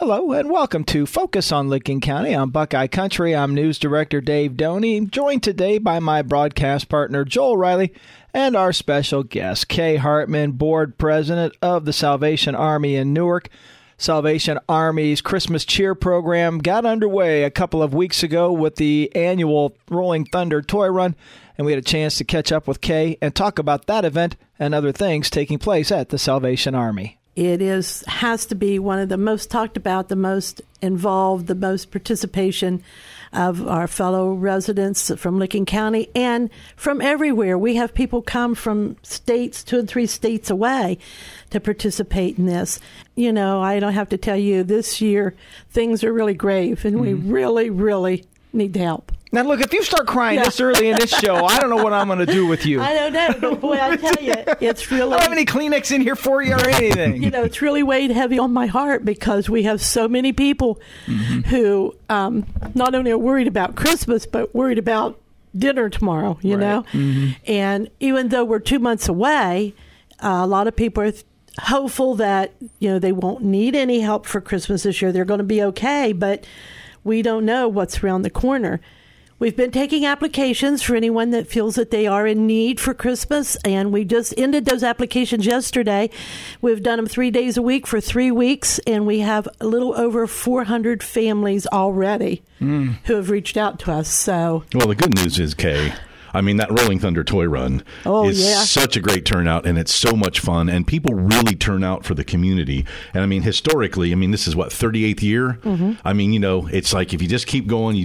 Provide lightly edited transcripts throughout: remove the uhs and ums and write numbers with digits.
Hello and welcome to Focus on Licking County on Buckeye Country. I'm News Director Dave Doney, joined today by my broadcast partner Joel Riley and our special guest, Kay Hartman, Board President of the Salvation Army in Newark. Salvation Army's Christmas Cheer program got underway a couple of weeks ago with the annual Rolling Thunder Toy Run, and we had a chance to catch up with Kay and talk about that event and other things taking place at the Salvation Army. It has to be one of the most talked about, the most involved, the most participation of our fellow residents from Licking County and from everywhere. We have people come from states, 2 and 3 states away to participate in this. You know, I don't have to tell you, this year things are really grave and we really, really need the help. Now, look, if you start crying this early in this show, I don't know what I'm going to do with you. I don't know, but boy, I tell you, it's really... I don't have any Kleenex in here for you or anything. You know, it's really weighed heavy on my heart because we have so many people who not only are worried about Christmas, but worried about dinner tomorrow, you know? And even though we're 2 months away, a lot of people are hopeful that, you know, they won't need any help for Christmas this year. They're going to be okay, but we don't know what's around the corner. We've been taking applications for anyone that feels that they are in need for Christmas, and we just ended those applications yesterday. We've done them 3 days a week for 3 weeks, and we have a little over 400 families already who have reached out to us. So, well, the good news is, Kay, I mean, that Rolling Thunder Toy Run is such a great turnout, and it's so much fun, and people really turn out for the community. And, I mean, historically, I mean, this is, 38th year? I mean, you know, it's like if you just keep going,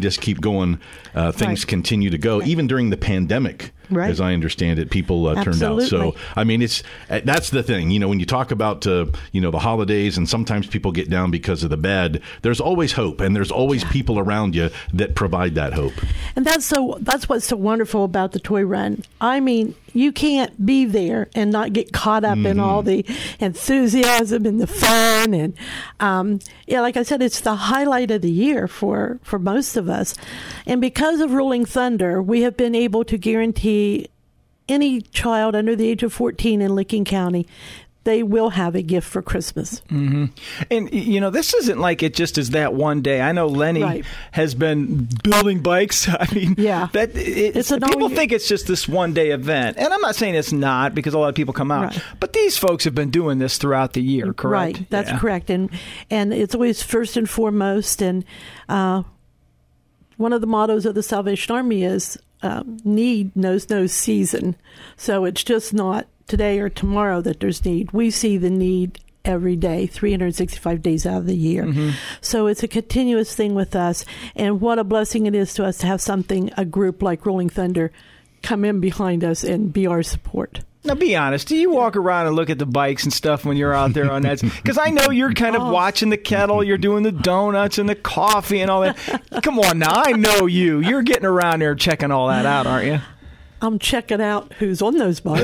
things continue to go. Even during the pandemic, as I understand it, people turned out. So, I mean, that's the thing. You know, when you talk about, the holidays, and sometimes people get down because of the bad, there's always hope, and there's always people around you that provide that hope. And that's what's so wonderful about the Toy Run. I mean, you can't be there and not get caught up in all the enthusiasm and the fun. And, like I said, it's the highlight of the year for most of us. And because of Rolling Thunder, we have been able to guarantee any child under the age of 14 in Licking County, they will have a gift for Christmas. And, you know, this isn't like it just is that one day. I know Lenny has been building bikes. I mean, people think it's just this one day event. And I'm not saying it's not, because a lot of people come out. But these folks have been doing this throughout the year, correct? Right, that's correct. And it's always first and foremost. And one of the mottos of the Salvation Army is need knows no season. So it's just not today or tomorrow that there's need. We see the need every day, 365 days out of the year. So it's a continuous thing with us. And what a blessing it is to us to have a group like Rolling Thunder, come in behind us and be our support. Now, be honest. Do you walk around and look at the bikes and stuff when you're out there on that? Because I know you're kind of watching the kettle. You're doing the donuts and the coffee and all that. Come on now. I know you. You're getting around there checking all that out, aren't you? I'm checking out who's on those bikes.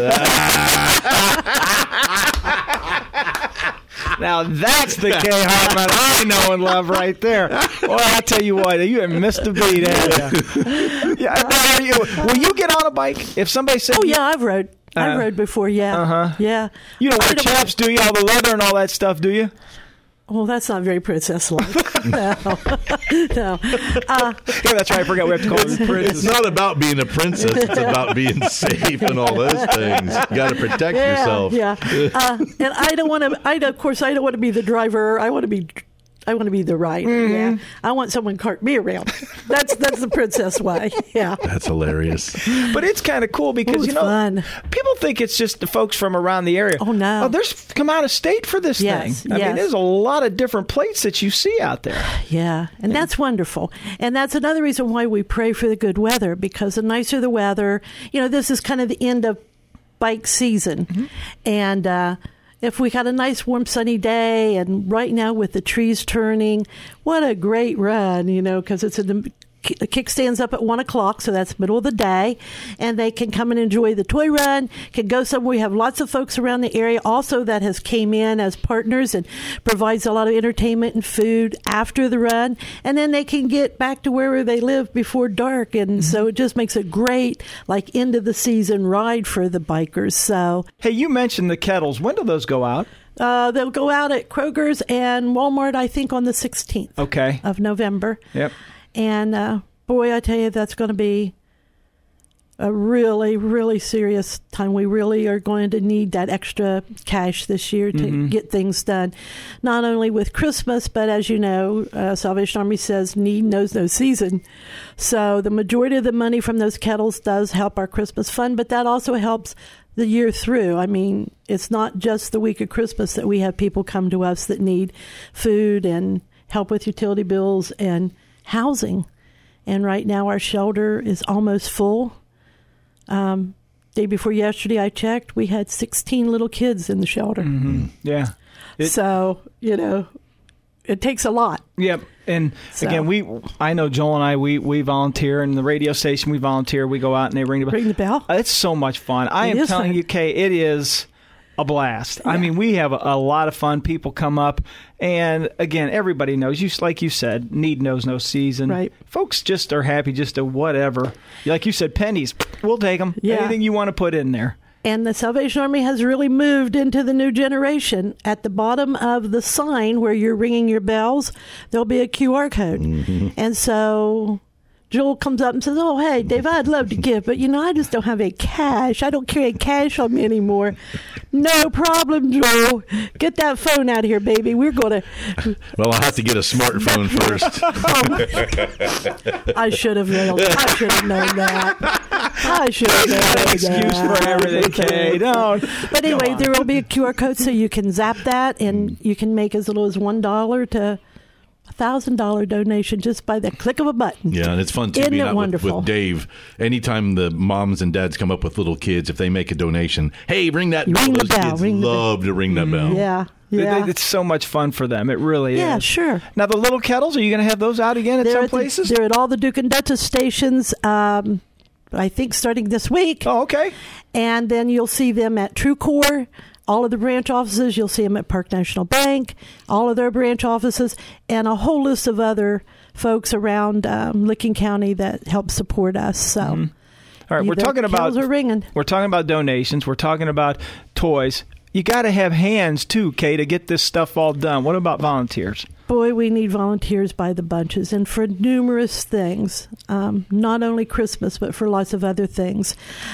Now that's the Kay Hartman I know and love right there. Well, I tell you what, you have missed a beat, haven't you? Will you get on a bike if somebody said? Oh yeah, I've rode. I've rode before. Yeah. Yeah. You don't wear chaps, do you? All the leather and all that stuff, do you? Well, that's not very princess-like. No. Yeah, that's right. I forgot we have to call her princess. It's not about being a princess. It's about being safe and all those things. You got to protect yourself. Yeah. And I don't want to. Of course, I don't want to be the driver. I want to be the rider. Yeah. I want someone to cart me around. That's the princess way. Yeah. That's hilarious. But it's kind of cool because fun. People think it's just the folks from around the area. Oh no. Oh, there's come out of state for this thing. I mean, there's a lot of different plates that you see out there. Yeah. And that's wonderful. And that's another reason why we pray for the good weather, because the nicer the weather, this is kind of the end of bike season. And if we had a nice, warm, sunny day, and right now with the trees turning, what a great run, because it's in the kickstand's up at 1 o'clock, so that's middle of the day, and they can come and enjoy the toy run, can go somewhere. We have lots of folks around the area also that has came in as partners and provides a lot of entertainment and food after the run, and then they can get back to wherever they live before dark, and so it just makes a great, end of the season ride for the bikers. So, hey, you mentioned the kettles. When do those go out? They'll go out at Kroger's and Walmart, I think, on the 16th of November. Yep. And boy, I tell you, that's going to be a really, really serious time. We really are going to need that extra cash this year to get things done, not only with Christmas, but as you know, Salvation Army says need knows no season. So the majority of the money from those kettles does help our Christmas fund, but that also helps the year through. I mean, it's not just the week of Christmas that we have people come to us that need food and help with utility bills and housing. And right now our shelter is almost full. Day before yesterday, I checked, we had 16 little kids in the shelter. Yeah. So, it takes a lot. Yep. And again, I know Joel and I, we volunteer in the radio station. We volunteer. We go out and they ring the bell. Ring the bell. It's so much fun. I am telling you, Kay, it is a blast. Yeah. I mean, we have a lot of fun. People come up, and again, everybody knows. Like you said, need knows no season. Right. Folks just are happy just to whatever. Like you said, pennies, we'll take them. Yeah. Anything you want to put in there. And the Salvation Army has really moved into the new generation. At the bottom of the sign where you're ringing your bells, there'll be a QR code. And so Joel comes up and says, "Oh, hey, Dave, I'd love to give, but, I just don't have any cash. I don't carry cash on me anymore." "No problem, Joel. Get that phone out of here, baby. We're going to..." Well, I'll have to get a smartphone first. I should have known that. I should have known that. Excuse for everything, Kay. No. But anyway, there will be a QR code so you can zap that, and you can make as little as $1 to $1,000 donation just by the click of a button. Yeah, and it's fun too. Isn't being it out wonderful? with Dave. Anytime the moms and dads come up with little kids, if they make a donation, hey, ring that bell. Those kids love to ring that bell. Yeah. It's so much fun for them. It really is. Yeah, sure. Now, the little kettles, are you going to have those out again at some places? They're at all the Duke and Duchess stations, I think, starting this week. Oh, okay. And then you'll see them at TrueCore. All of the branch offices, you'll see them at Park National Bank, all of their branch offices, and a whole list of other folks around Licking County that help support us. So, all right, we're talking about donations. We're talking about toys. You got to have hands too, Kay, to get this stuff all done. What about volunteers? Boy, we need volunteers by the bunches, and for numerous things, not only Christmas, but for lots of other things.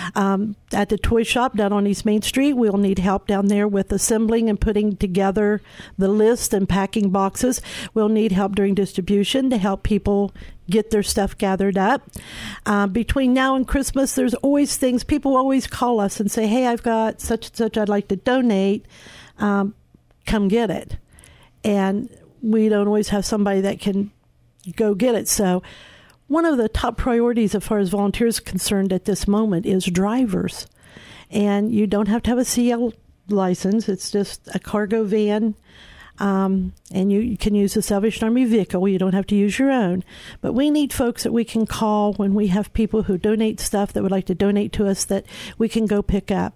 At the toy shop down on East Main Street, we'll need help down there with assembling and putting together the list and packing boxes. We'll need help during distribution to help people get their stuff gathered up. Between now and Christmas, there's always things. People always call us and say, "Hey, I've got such and such I'd like to donate. Come get it." And we don't always have somebody that can go get it. So one of the top priorities as far as volunteers are concerned at this moment is drivers. And you don't have to have a CL license. It's just a cargo van. And you can use the Salvation Army vehicle. You don't have to use your own. But we need folks that we can call when we have people who donate stuff that would like to donate to us that we can go pick up.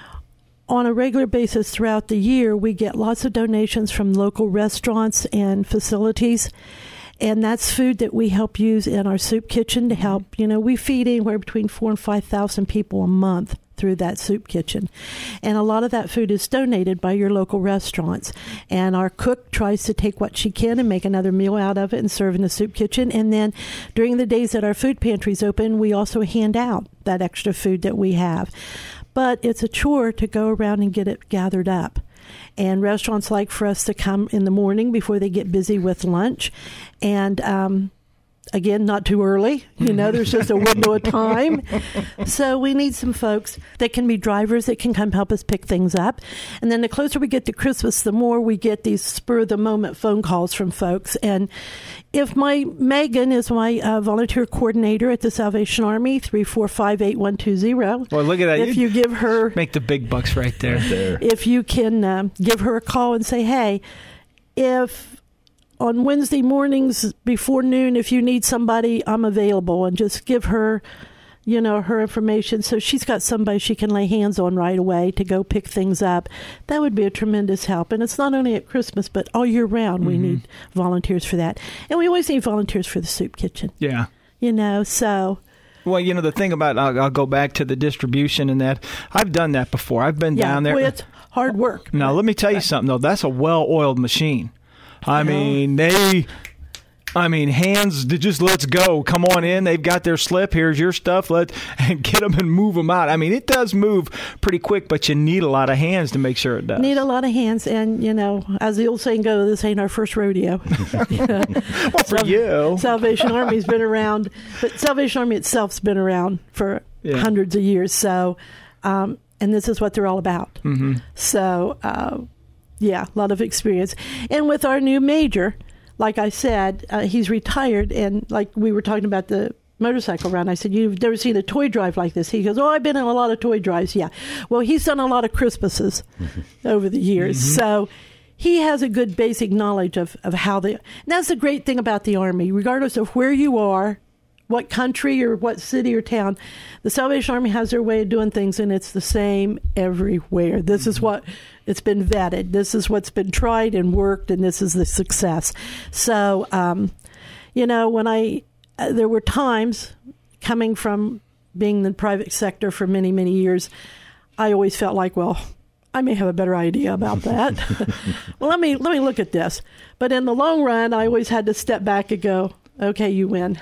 On a regular basis throughout the year, we get lots of donations from local restaurants and facilities. And that's food that we help use in our soup kitchen to help, we feed anywhere between 4,000 and 5,000 people a month through that soup kitchen. And a lot of that food is donated by your local restaurants. And our cook tries to take what she can and make another meal out of it and serve in the soup kitchen. And then during the days that our food pantry's open, we also hand out that extra food that we have. But it's a chore to go around and get it gathered up. And restaurants like for us to come in the morning before they get busy with lunch. And again, not too early. There's just a window of time. So we need some folks that can be drivers that can come help us pick things up. And then the closer we get to Christmas, the more we get these spur-of-the-moment phone calls from folks. And if Megan is my volunteer coordinator at the Salvation Army, 345-8120. Well, look at that. If you give her... Make the big bucks right there. If you can give her a call and say, hey, if... on Wednesday mornings before noon, if you need somebody, I'm available. And just give her, her information so she's got somebody she can lay hands on right away to go pick things up. That would be a tremendous help. And it's not only at Christmas, but all year round we need volunteers for that. And we always need volunteers for the soup kitchen. Yeah. So... Well, the thing about, I'll go back to the distribution and that. I've done that before. I've been down there. Well, it's hard work. Now, let me tell you something, though. That's a well-oiled machine. I mean, hands, just let's go. Come on in. They've got their slip. Here's your stuff. Let's get them and move them out. I mean, it does move pretty quick, but you need a lot of hands to make sure it does. Need a lot of hands. And, as the old saying goes, this ain't our first rodeo. Well, for you. Salvation Army's been around, but Salvation Army itself's been around for hundreds of years. So, and this is what they're all about. Mm-hmm. So, a lot of experience. And with our new major, like I said, he's retired, and like we were talking about the motorcycle run, I said, you've never seen a toy drive like this? He goes, I've been in a lot of toy drives, yeah. Well, he's done a lot of Christmases over the years, so he has a good basic knowledge of how they... And that's the great thing about the Army. Regardless of where you are, what country or what city or town, the Salvation Army has their way of doing things, and it's the same everywhere. This is what... It's been vetted. This is what's been tried and worked, and this is the success. So, when there were times coming from being in the private sector for many, many years, I always felt like, well, I may have a better idea about that. Well, let me look at this. But in the long run, I always had to step back and go, okay, you win.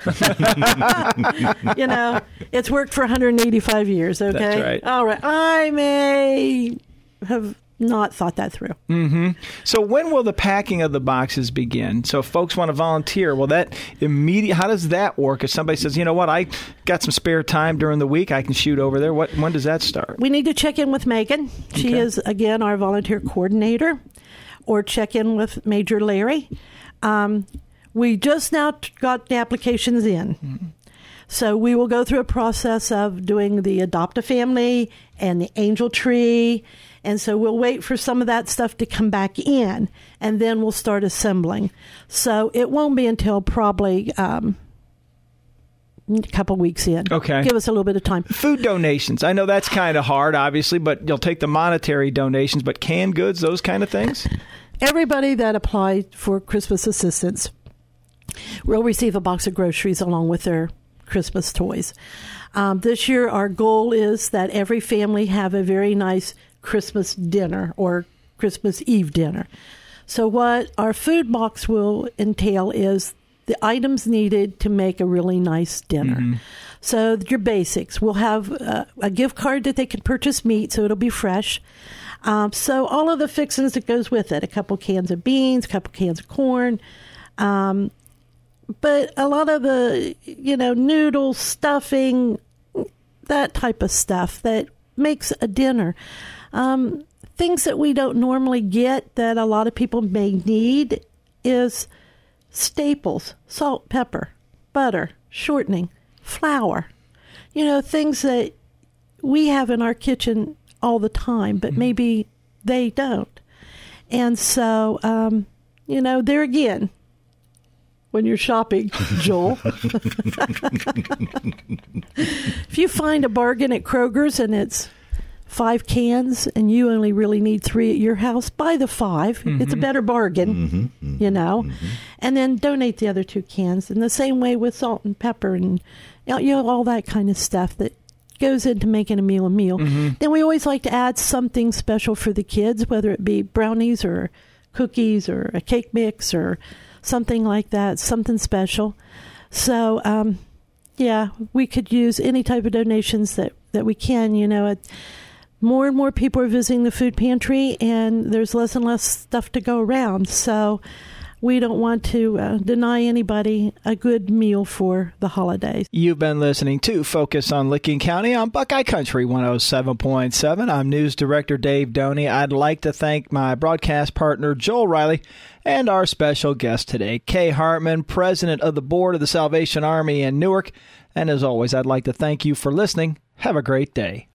It's worked for 185 years, okay? That's right. All right. I may have not thought that through. Mm-hmm. So when will the packing of the boxes begin? So if folks want to volunteer, will that how does that work? If somebody says, you know what, I got some spare time during the week, I can shoot over there. When does that start? We need to check in with Megan. She is, again, our volunteer coordinator, or check in with Major Larry. We just now got the applications in. Mm-hmm. So we will go through a process of doing the Adopt a Family and the Angel Tree. And so we'll wait for some of that stuff to come back in, and then we'll start assembling. So it won't be until probably a couple weeks in. Okay. Give us a little bit of time. Food donations. I know that's kind of hard, obviously, but you'll take the monetary donations, but canned goods, those kind of things? Everybody that applied for Christmas assistance will receive a box of groceries along with their Christmas toys. This year, our goal is that every family have a very nice Christmas dinner or Christmas Eve dinner. So what our food box will entail is the items needed to make a really nice dinner. Mm-hmm. So your basics. We'll have a gift card that they can purchase meat, so it'll be fresh. So all of the fixings that goes with it, a couple cans of beans, a couple cans of corn, but a lot of the, noodles, stuffing, that type of stuff that makes a dinner. Things that we don't normally get that a lot of people may need is staples, salt, pepper, butter, shortening, flour. Things that we have in our kitchen all the time, but maybe they don't. And so, there again, when you're shopping, Joel, if you find a bargain at Kroger's and it's 5 cans and you only really need 3 at your house, buy the 5. Mm-hmm. It's a better bargain, Mm-hmm. And then donate the other 2 cans. And the same way with salt and pepper and all that kind of stuff that goes into making a meal. Mm-hmm. Then we always like to add something special for the kids, whether it be brownies or cookies or a cake mix or something like that, something special. So, we could use any type of donations that we can. More and more people are visiting the food pantry, and there's less and less stuff to go around. So we don't want to deny anybody a good meal for the holidays. You've been listening to Focus on Licking County on Buckeye Country 107.7. I'm News Director Dave Doney. I'd like to thank my broadcast partner, Joel Riley, and our special guest today, Kay Hartman, President of the Board of the Salvation Army in Newark. And as always, I'd like to thank you for listening. Have a great day.